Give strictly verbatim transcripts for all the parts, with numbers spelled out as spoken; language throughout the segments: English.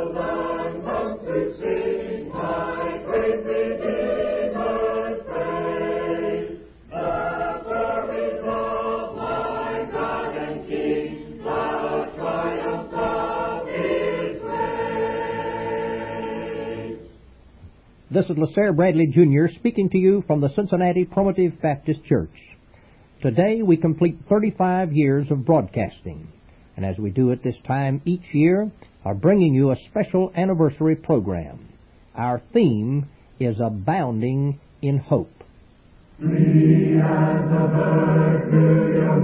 thousand tongues to sing my great Redeemer's praise. The glories of my God and King, the triumphs of His grace. This is LaSalle Bradley Junior speaking to you from the Cincinnati Primitive Baptist Church. Today we complete thirty-five years of broadcasting, and as we do at this time each year, are bringing you a special anniversary program. Our theme is Abounding in Hope. Free as a bird through your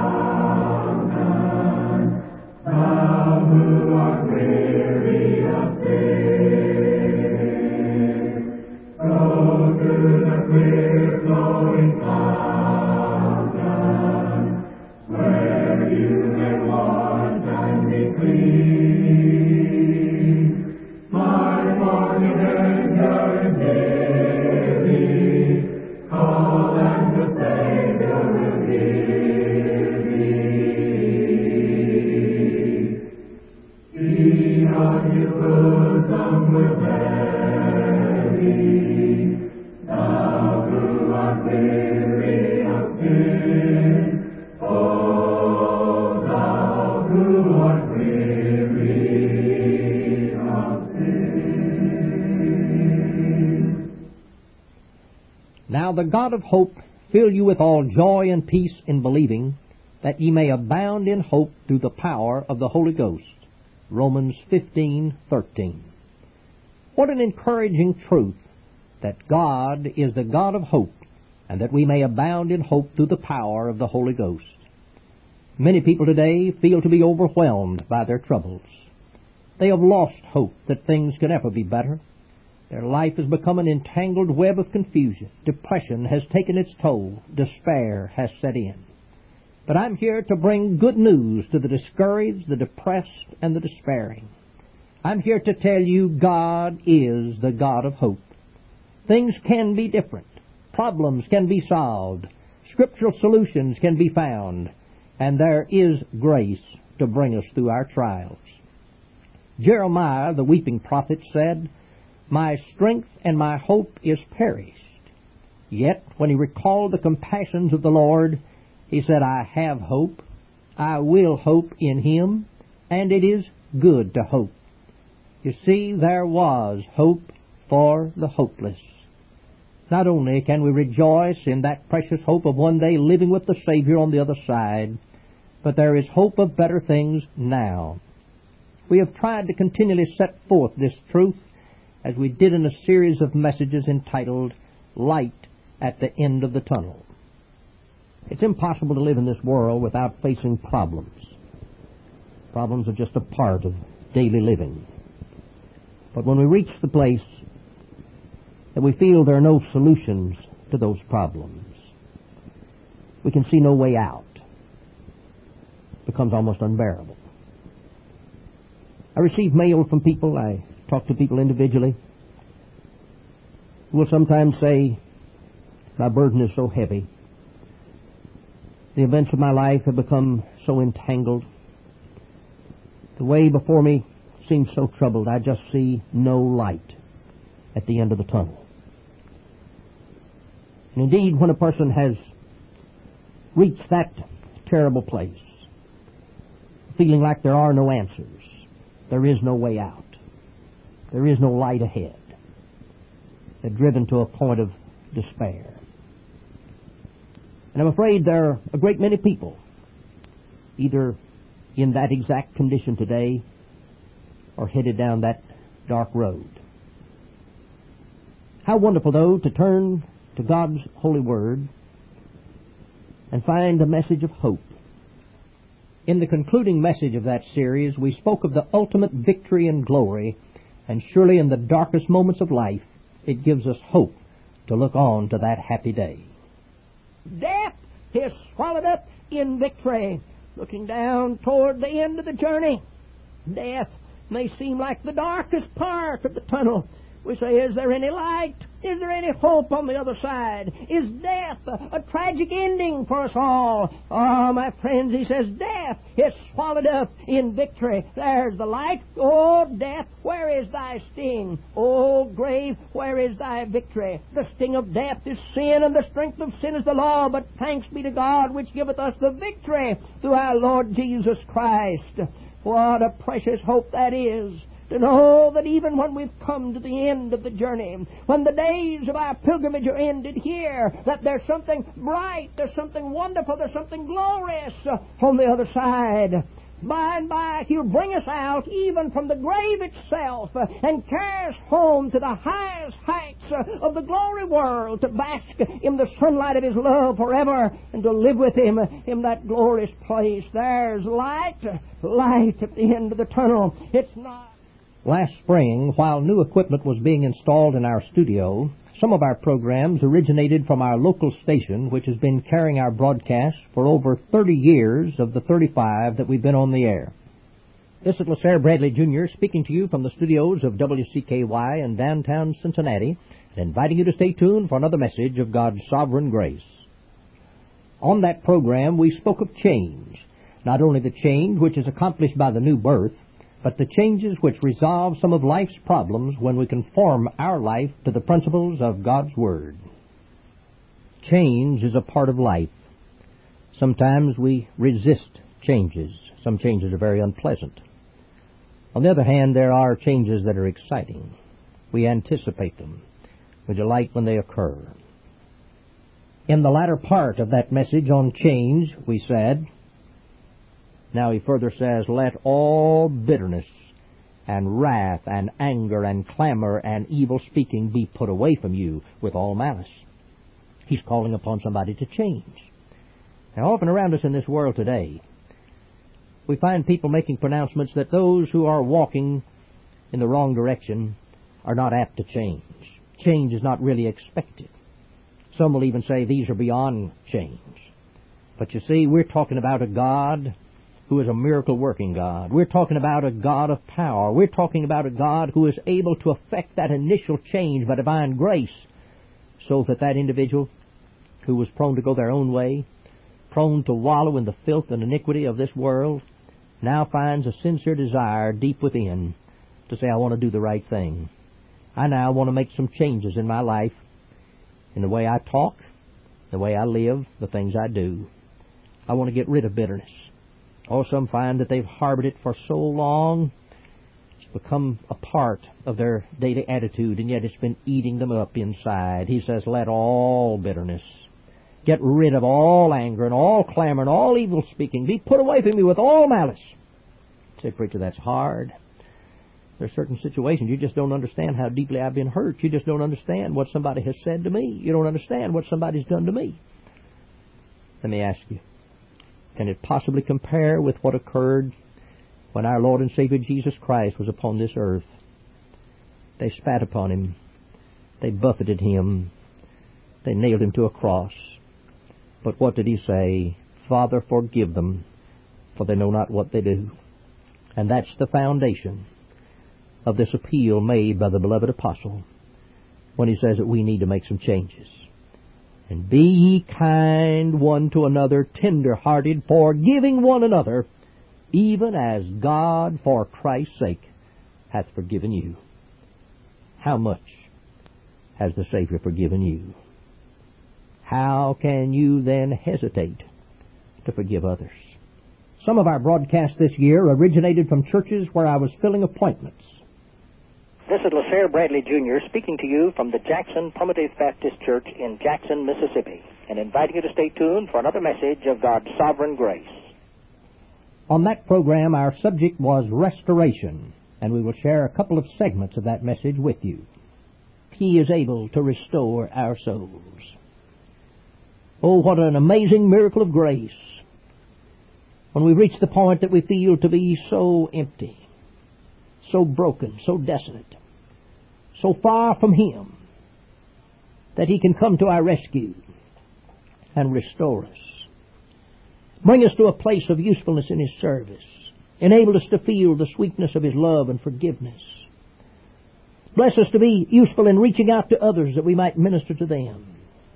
mountain, thou who art weary of sin, go to the clear flowing fountain, where you may wash and be clean. My morning Savior is near thee, call and the Savior will hear thee. He on his bosom will bear thee, thou who art weary of sin. Oh, thou who art weary of sin. Now the God of hope fill you with all joy and peace in believing, that ye may abound in hope through the power of the Holy Ghost. Romans fifteen thirteen. What an encouraging truth that God is the God of hope, and that we may abound in hope through the power of the Holy Ghost. Many people today feel to be overwhelmed by their troubles. They have lost hope that things can ever be better. Their life has become an entangled web of confusion. Depression has taken its toll. Despair has set in. But I'm here to bring good news to the discouraged, the depressed, and the despairing. I'm here to tell you God is the God of hope. Things can be different. Problems can be solved. Scriptural solutions can be found. And there is grace to bring us through our trials. Jeremiah, the weeping prophet, said, "My strength and my hope is perished." Yet, when he recalled the compassions of the Lord, he said, "I have hope. I will hope in Him, and it is good to hope." You see, there was hope for the hopeless. Not only can we rejoice in that precious hope of one day living with the Savior on the other side, but there is hope of better things now. We have tried to continually set forth this truth, as we did in a series of messages entitled Light at the End of the Tunnel. It's impossible to live in this world without facing problems. Problems are just a part of daily living. But when we reach the place that we feel there are no solutions to those problems, we can see no way out. It becomes almost unbearable. I receive mail from people, I talk to people individually, who will sometimes say, "My burden is so heavy. The events of my life have become so entangled. The way before me seems so troubled. I just see no light at the end of the tunnel." And indeed, when a person has reached that terrible place, feeling like there are no answers, there is no way out, there is no light ahead, they're driven to a point of despair. And I'm afraid there are a great many people either in that exact condition today or headed down that dark road. How wonderful, though, to turn to God's holy word and find a message of hope. In the concluding message of that series, we spoke of the ultimate victory and glory, and surely in the darkest moments of life, it gives us hope to look on to that happy day. Death is swallowed up in victory. Looking down toward the end of the journey, death may seem like the darkest part of the tunnel. We say, "Is there any light?" Is there any hope on the other side? Is death a, a tragic ending for us all? Oh, my friends, he says, death is swallowed up in victory. There's the light. Oh, death, where is thy sting? Oh, grave, where is thy victory? The sting of death is sin, and the strength of sin is the law. But thanks be to God, which giveth us the victory through our Lord Jesus Christ. What a precious hope that is, to know that even when we've come to the end of the journey, when the days of our pilgrimage are ended here, that there's something bright, there's something wonderful, there's something glorious on the other side. By and by, He'll bring us out even from the grave itself and carry us home to the highest heights of the glory world, to bask in the sunlight of His love forever and to live with Him in that glorious place. There's light, light at the end of the tunnel. It's not... Last spring, while new equipment was being installed in our studio, some of our programs originated from our local station, which has been carrying our broadcasts for over thirty years of the thirty-five that we've been on the air. This is LaSalle Bradley Junior speaking to you from the studios of W C K Y in downtown Cincinnati and inviting you to stay tuned for another message of God's sovereign grace. On that program, we spoke of change, not only the change which is accomplished by the new birth, but the changes which resolve some of life's problems when we conform our life to the principles of God's Word. Change is a part of life. Sometimes we resist changes. Some changes are very unpleasant. On the other hand, there are changes that are exciting. We anticipate them. We delight when they occur. In the latter part of that message on change, we said, now he further says, let all bitterness and wrath and anger and clamor and evil speaking be put away from you with all malice. He's calling upon somebody to change. Now, often around us in this world today, we find people making pronouncements that those who are walking in the wrong direction are not apt to change. Change is not really expected. Some will even say these are beyond change. But you see, we're talking about a God who is a miracle-working God. We're talking about a God of power. We're talking about a God who is able to effect that initial change by divine grace so that that individual who was prone to go their own way, prone to wallow in the filth and iniquity of this world, now finds a sincere desire deep within to say, I want to do the right thing. I now want to make some changes in my life, in the way I talk, the way I live, the things I do. I want to get rid of bitterness. Or some find that they've harbored it for so long, it's become a part of their daily attitude, and yet it's been eating them up inside. He says, let all bitterness, get rid of all anger and all clamor and all evil speaking, be put away from you with all malice. I say, preacher, that's hard. There are certain situations you just don't understand how deeply I've been hurt. You just don't understand what somebody has said to me. You don't understand what somebody's done to me. Let me ask you, can it possibly compare with what occurred when our Lord and Savior Jesus Christ was upon this earth? They spat upon Him. They buffeted Him. They nailed Him to a cross. But what did He say? Father, forgive them, for they know not what they do. And that's the foundation of this appeal made by the beloved apostle when he says that we need to make some changes. And be ye kind one to another, tender-hearted, forgiving one another, even as God for Christ's sake hath forgiven you. How much has the Savior forgiven you? How can you then hesitate to forgive others? Some of our broadcasts this year originated from churches where I was filling appointments. This is LaSalle Bradley Junior speaking to you from the Jackson Primitive Baptist Church in Jackson, Mississippi, and inviting you to stay tuned for another message of God's sovereign grace. On that program, our subject was restoration, and we will share a couple of segments of that message with you. He is able to restore our souls. Oh, what an amazing miracle of grace when we reach the point that we feel to be so empty, so broken, so desolate, so far from Him, that He can come to our rescue and restore us. Bring us to a place of usefulness in His service. Enable us to feel the sweetness of His love and forgiveness. Bless us to be useful in reaching out to others that we might minister to them.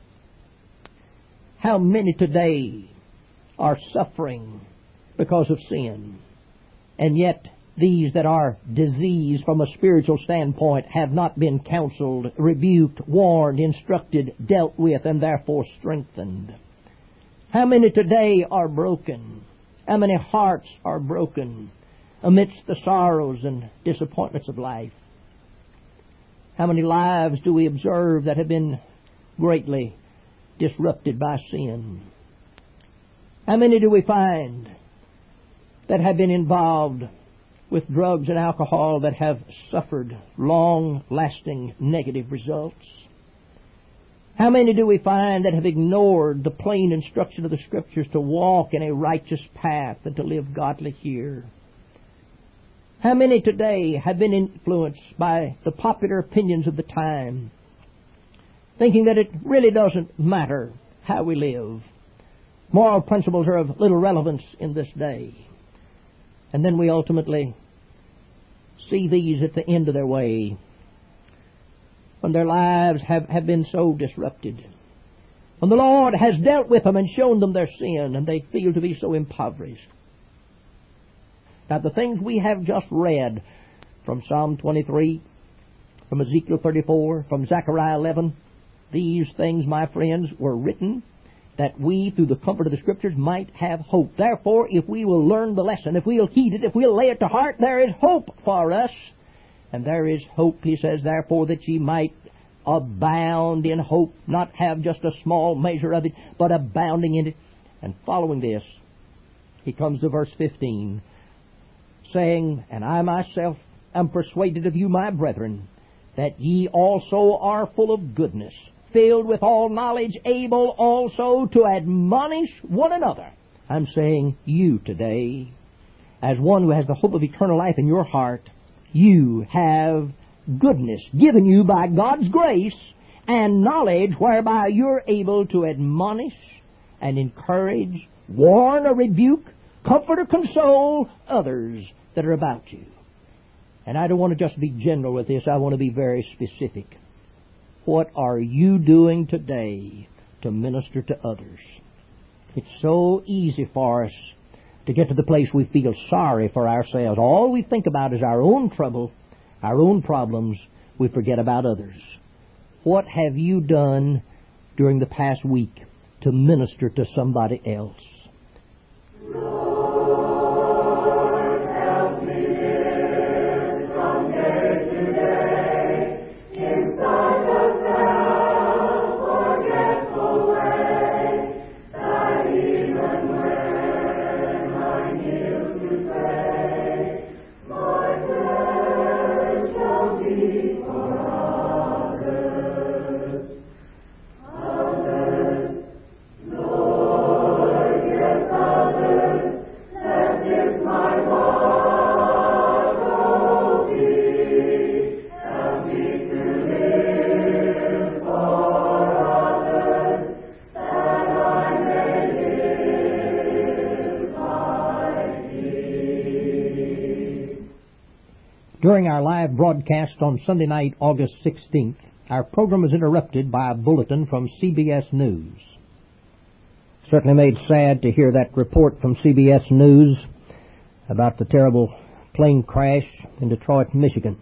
How many today are suffering because of sin? And yet these that are diseased from a spiritual standpoint have not been counseled, rebuked, warned, instructed, dealt with, and therefore strengthened. How many today are broken? How many hearts are broken amidst the sorrows and disappointments of life? How many lives do we observe that have been greatly disrupted by sin? How many do we find that have been involved with drugs and alcohol that have suffered long-lasting negative results? How many do we find that have ignored the plain instruction of the Scriptures to walk in a righteous path and to live godly here? How many today have been influenced by the popular opinions of the time, thinking that it really doesn't matter how we live? Moral principles are of little relevance in this day. And then we ultimately see these at the end of their way, when their lives have, have been so disrupted, when the Lord has dealt with them and shown them their sin, and they feel to be so impoverished. Now, the things we have just read from Psalm twenty-three, from Ezekiel thirty-four, from Zechariah eleven, these things, my friends, were written that we, through the comfort of the Scriptures, might have hope. Therefore, if we will learn the lesson, if we'll heed it, if we'll lay it to heart, there is hope for us. And there is hope, he says, therefore, that ye might abound in hope, not have just a small measure of it, but abounding in it. And following this, he comes to verse fifteen, saying, And I myself am persuaded of you, my brethren, that ye also are full of goodness, filled with all knowledge, able also to admonish one another. I'm saying you today, as one who has the hope of eternal life in your heart, you have goodness given you by God's grace and knowledge whereby you're able to admonish and encourage, warn or rebuke, comfort or console others that are about you. And I don't want to just be general with this. I want to be very specific. What are you doing today to minister to others? It's so easy for us to get to the place we feel sorry for ourselves. All we think about is our own trouble, our own problems. We forget about others. What have you done during the past week to minister to somebody else? During our live broadcast on Sunday night, August sixteenth, our program was interrupted by a bulletin from C B S News. Certainly made sad to hear that report from C B S News about the terrible plane crash in Detroit, Michigan.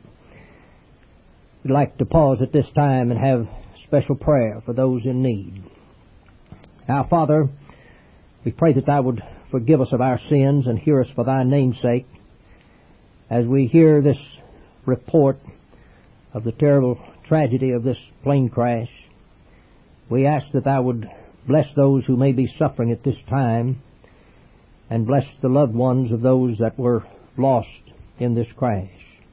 We'd like to pause at this time and have special prayer for those in need. Now, Father, we pray that Thou would forgive us of our sins and hear us for Thy name's sake. As we hear this report of the terrible tragedy of this plane crash, we ask that Thou would bless those who may be suffering at this time and bless the loved ones of those that were lost in this crash.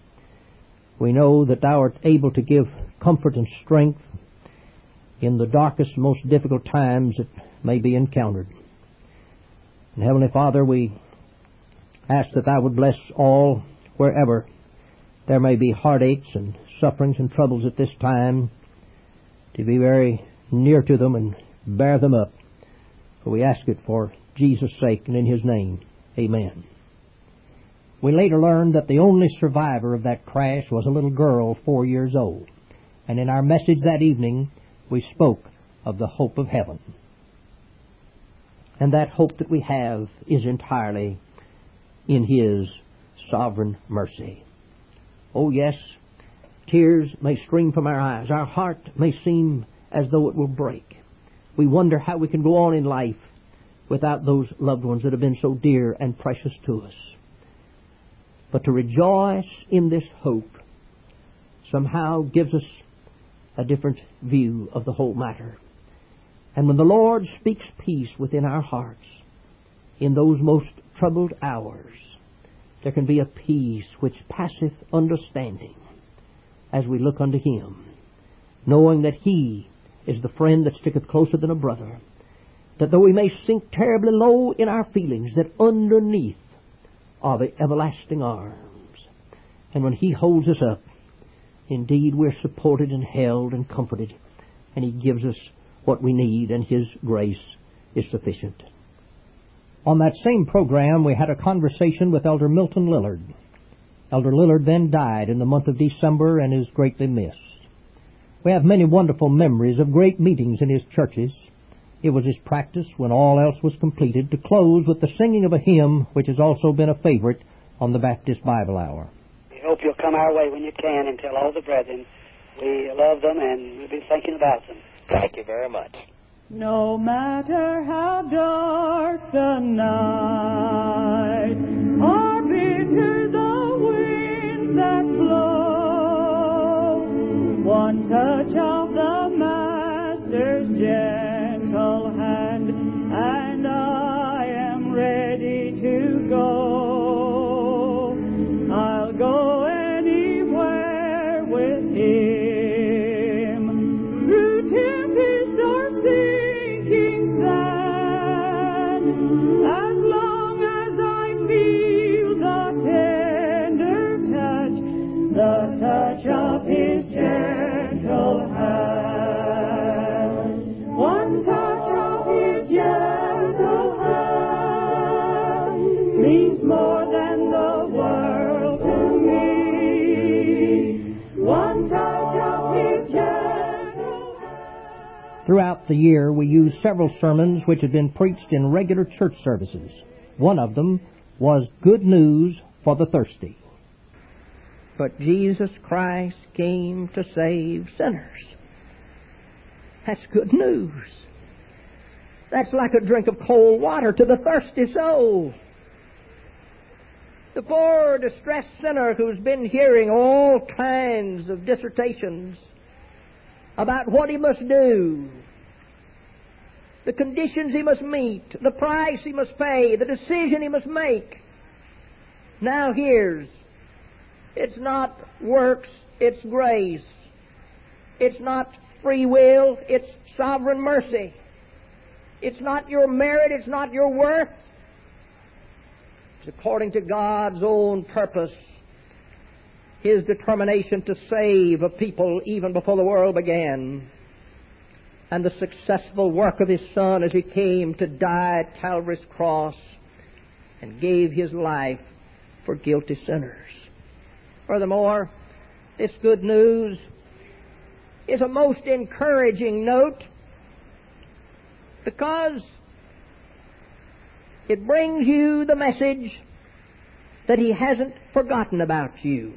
We know that Thou art able to give comfort and strength in the darkest, most difficult times that may be encountered. And Heavenly Father, we ask that Thou would bless all wherever there may be heartaches and sufferings and troubles at this time, to be very near to them and bear them up. For we ask it for Jesus' sake and in His name. Amen. We later learned that the only survivor of that crash was a little girl four years old. And in our message that evening, we spoke of the hope of heaven. And that hope that we have is entirely in His sovereign mercy. Oh yes, tears may stream from our eyes. Our heart may seem as though it will break. We wonder how we can go on in life without those loved ones that have been so dear and precious to us. But to rejoice in this hope somehow gives us a different view of the whole matter. And when the Lord speaks peace within our hearts, in those most troubled hours, there can be a peace which passeth understanding as we look unto Him, knowing that He is the friend that sticketh closer than a brother, that though we may sink terribly low in our feelings, that underneath are the everlasting arms. And when He holds us up, indeed we're supported and held and comforted, and He gives us what we need, and His grace is sufficient. On that same program, we had a conversation with Elder Milton Lillard. Elder Lillard then died in the month of December and is greatly missed. We have many wonderful memories of great meetings in his churches. It was his practice, when all else was completed, to close with the singing of a hymn which has also been a favorite on the Baptist Bible Hour. We hope you'll come our way when you can and tell all the brethren we love them and we'll be thinking about them. Thank you very much. No matter how dark the night, or bitter the winds that blow, one touch of the Master's gentle hand, and I am ready to go. I'll go anywhere with Him, through tempest or sinking sand, as long as I feel the tender touch, the touch of His gentle hand. One touch of His gentle hand means more than the world to me. One touch of His gentle hand. Throughout the year, we used several sermons which had been preached in regular church services. One of them was Good News for the Thirsty. But Jesus Christ came to save sinners. That's good news. That's like a drink of cold water to the thirsty soul. The poor, distressed sinner who's been hearing all kinds of dissertations about what he must do, the conditions he must meet, the price he must pay, the decision he must make, now hears, it's not works, it's grace. It's not free will, it's sovereign mercy. It's not your merit, it's not your worth. It's according to God's own purpose, His determination to save a people even before the world began, and the successful work of His Son as He came to die at Calvary's cross and gave His life for guilty sinners. Furthermore, this good news is a most encouraging note because it brings you the message that He hasn't forgotten about you.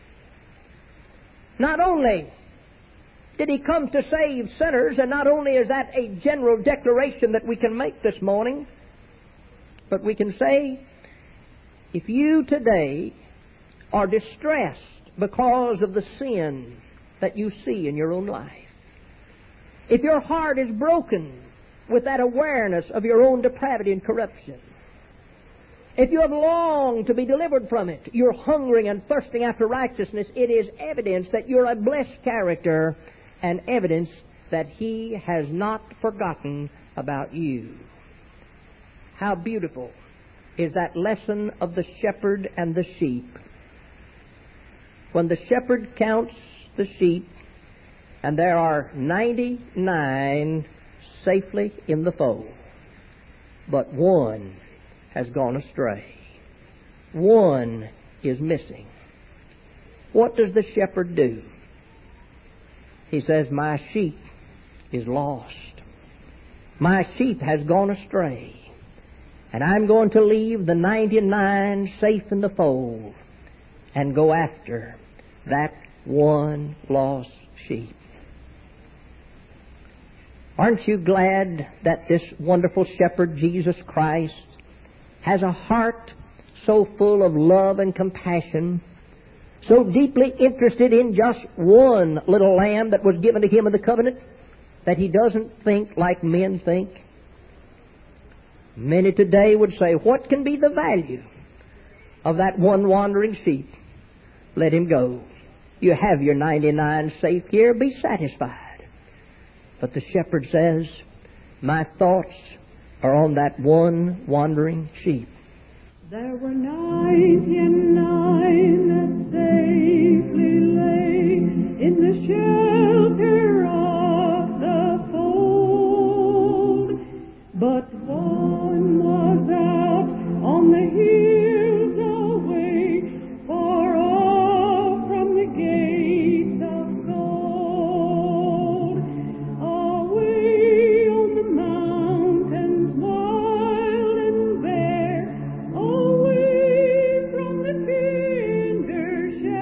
Not only did He come to save sinners, and not only is that a general declaration that we can make this morning, but we can say, if you today are distressed because of the sin that you see in your own life, if your heart is broken with that awareness of your own depravity and corruption, if you have longed to be delivered from it, you're hungering and thirsting after righteousness, it is evidence that you're a blessed character and evidence that He has not forgotten about you. How beautiful is that lesson of the shepherd and the sheep. When the shepherd counts the sheep, and there are ninety-nine safely in the fold, but one has gone astray. One is missing. What does the shepherd do? He says, my sheep is lost. My sheep has gone astray. And I'm going to leave the ninety-nine safe in the fold and go after that one lost sheep. Aren't you glad that this wonderful shepherd, Jesus Christ, has a heart so full of love and compassion, so deeply interested in just one little lamb that was given to him in the covenant, that he doesn't think like men think? Many today would say, what can be the value of that one wandering sheep? Let him go. You have your ninety-nine safe here. Be satisfied. But the shepherd says, my thoughts are on that one wandering sheep. There were ninety-nine that safely lay in the shelter of the fold, but one was out on the hills away, far off from the gates of gold, away on the mountains wild and bare, away from the tender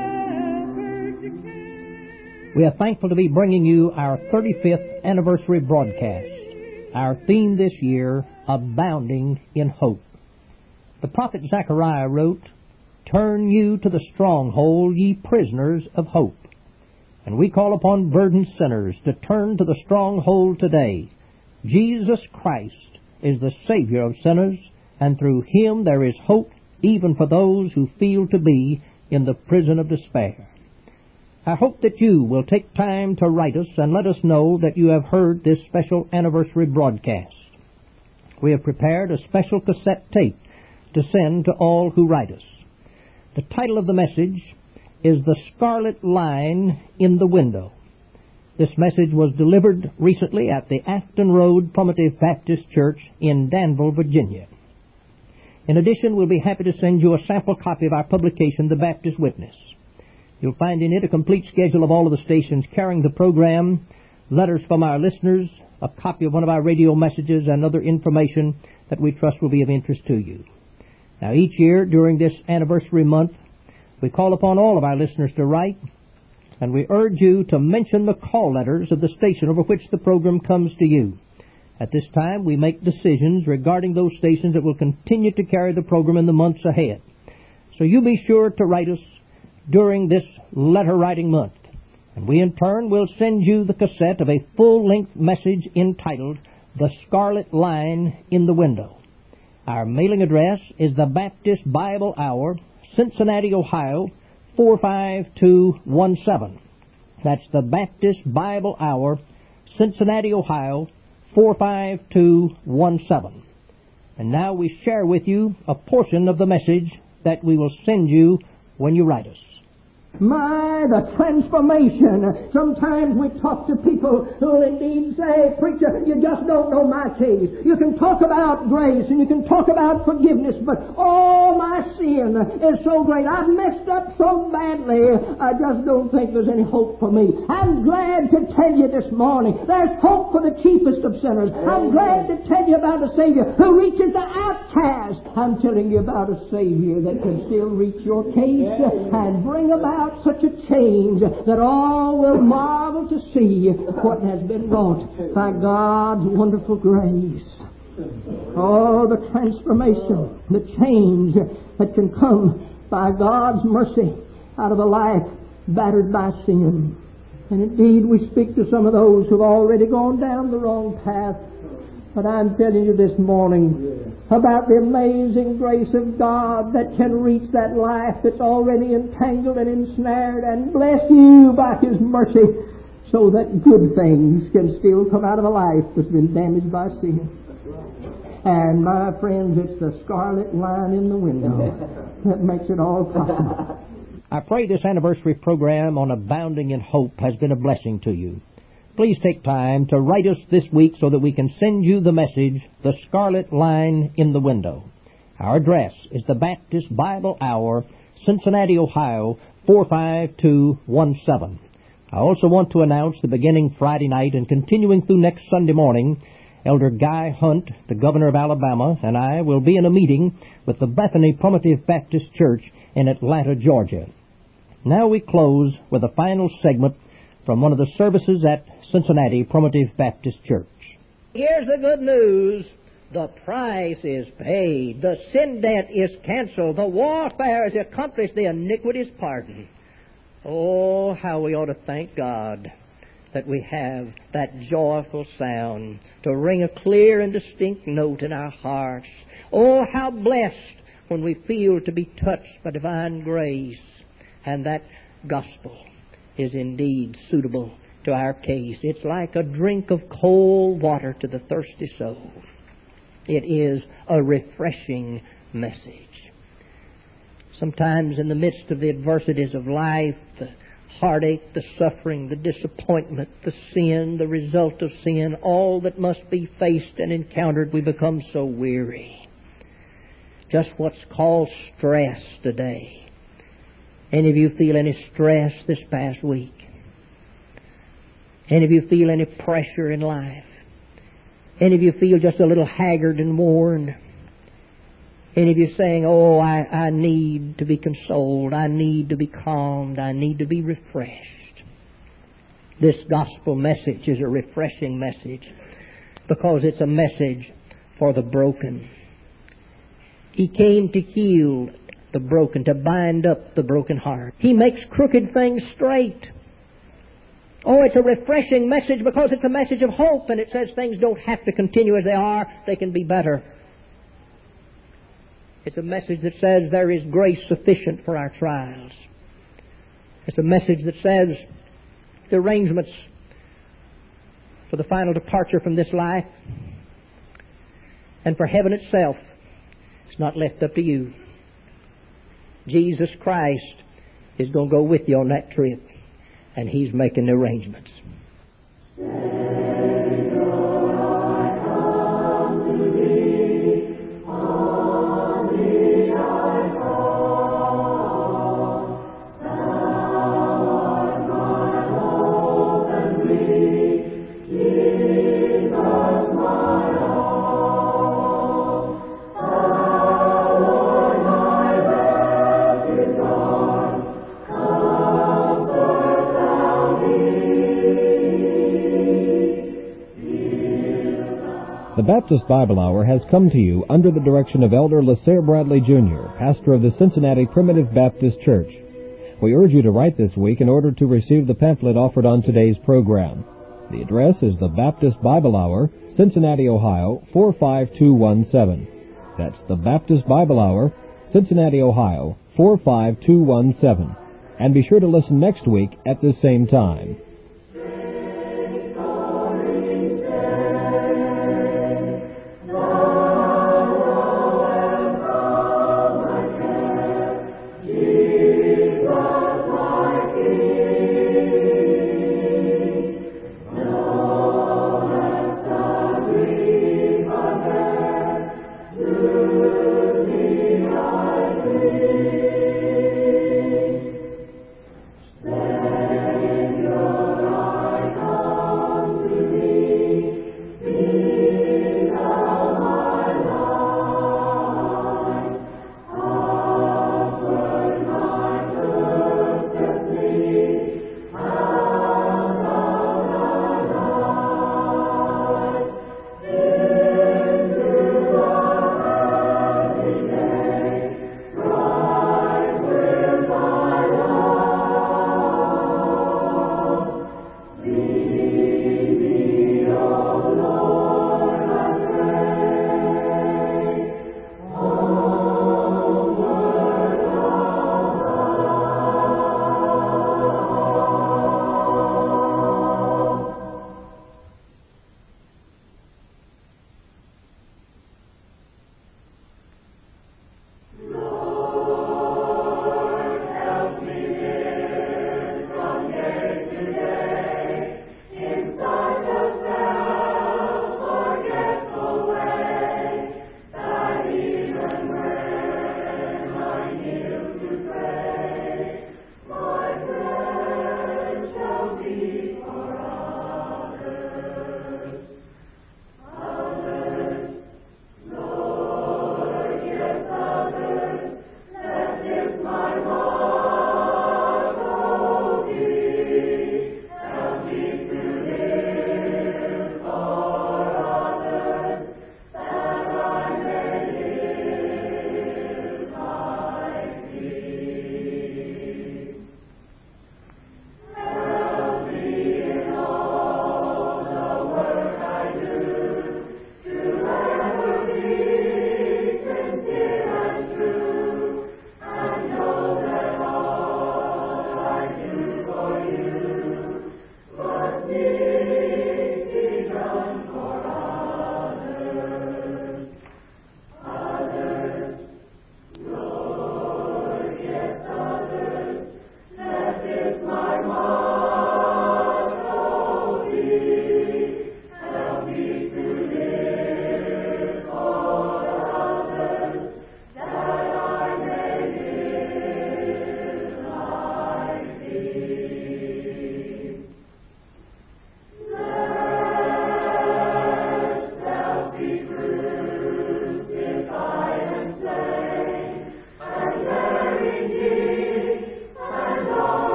shepherd's care. We are thankful to be bringing you our thirty-fifth anniversary broadcast. Our theme this year, Abounding in Hope. The prophet Zechariah wrote, turn you to the stronghold, ye prisoners of hope. And we call upon burdened sinners to turn to the stronghold today. Jesus Christ is the Savior of sinners, and through Him there is hope even for those who feel to be in the prison of despair. I hope that you will take time to write us and let us know that you have heard this special anniversary broadcast. We have prepared a special cassette tape to send to all who write us. The title of the message is The Scarlet Line in the Window. This message was delivered recently at the Afton Road Primitive Baptist Church in Danville, Virginia. In addition, we'll be happy to send you a sample copy of our publication, The Baptist Witness. You'll find in it a complete schedule of all of the stations carrying the program, letters from our listeners, a copy of one of our radio messages, and other information that we trust will be of interest to you. Now, each year during this anniversary month, we call upon all of our listeners to write, and we urge you to mention the call letters of the station over which the program comes to you. At this time, we make decisions regarding those stations that will continue to carry the program in the months ahead. So you be sure to write us during this letter-writing month. And we, in turn, will send you the cassette of a full-length message entitled The Scarlet Line in the Window. Our mailing address is the Baptist Bible Hour, Cincinnati, Ohio, four five two one seven. That's the Baptist Bible Hour, Cincinnati, Ohio, four five two one seven. And now we share with you a portion of the message that we will send you when you write us. My, the transformation. Sometimes we talk to people who will indeed say, preacher, you just don't know my case. You can talk about grace and you can talk about forgiveness, but oh, my sin is so great. I've messed up so badly, I just don't think there's any hope for me. I'm glad to tell you this morning, there's hope for the chiefest of sinners. I'm glad to tell you about a Savior who reaches the outcast. I'm telling you about a Savior that can still reach your case and bring about such a change that all will marvel to see what has been wrought by God's wonderful grace. Oh, the transformation, the change that can come by God's mercy out of a life battered by sin. And indeed, we speak to some of those who've already gone down the wrong path. But I'm telling you this morning about the amazing grace of God that can reach that life that's already entangled and ensnared and bless you by His mercy so that good things can still come out of a life that's been damaged by sin. And my friends, it's the scarlet line in the window that makes it all possible. I pray this anniversary program on Abounding in Hope has been a blessing to you. Please take time to write us this week so that we can send you the message, The Scarlet Line in the Window. Our address is the Baptist Bible Hour, Cincinnati, Ohio, four five two one seven. I also want to announce that beginning Friday night and continuing through next Sunday morning, Elder Guy Hunt, the governor of Alabama, and I will be in a meeting with the Bethany Primitive Baptist Church in Atlanta, Georgia. Now we close with a final segment from one of the services at Cincinnati Primitive Baptist Church. Here's the good news. The price is paid. The sin debt is canceled. The warfare is accomplished. The iniquity is pardoned. Oh, how we ought to thank God that we have that joyful sound to ring a clear and distinct note in our hearts. Oh, how blessed when we feel to be touched by divine grace, and that gospel is indeed suitable to our case. It's like a drink of cold water to the thirsty soul. It is a refreshing message. Sometimes in the midst of the adversities of life, the heartache, the suffering, the disappointment, the sin, the result of sin, all that must be faced and encountered, we become so weary. Just what's called stress today. Any of you feel any stress this past week? Any of you feel any pressure in life? Any of you feel just a little haggard and worn? Any of you saying, oh, I, I need to be consoled, I need to be calmed, I need to be refreshed? This gospel message is a refreshing message because it's a message for the broken. He came to heal the broken, to bind up the broken heart. He makes crooked things straight. Oh, it's a refreshing message because it's a message of hope, and it says things don't have to continue as they are, they can be better. It's a message that says there is grace sufficient for our trials. It's a message that says the arrangements for the final departure from this life and for heaven itself is not left up to you. Jesus Christ is going to go with you on that trip, and He's making the arrangements. The Baptist Bible Hour has come to you under the direction of Elder LaSair Bradley, Junior, pastor of the Cincinnati Primitive Baptist Church. We urge you to write this week in order to receive the pamphlet offered on today's program. The address is the Baptist Bible Hour, Cincinnati, Ohio, four five two one seven. That's the Baptist Bible Hour, Cincinnati, Ohio, four five two one seven. And be sure to listen next week at the same time.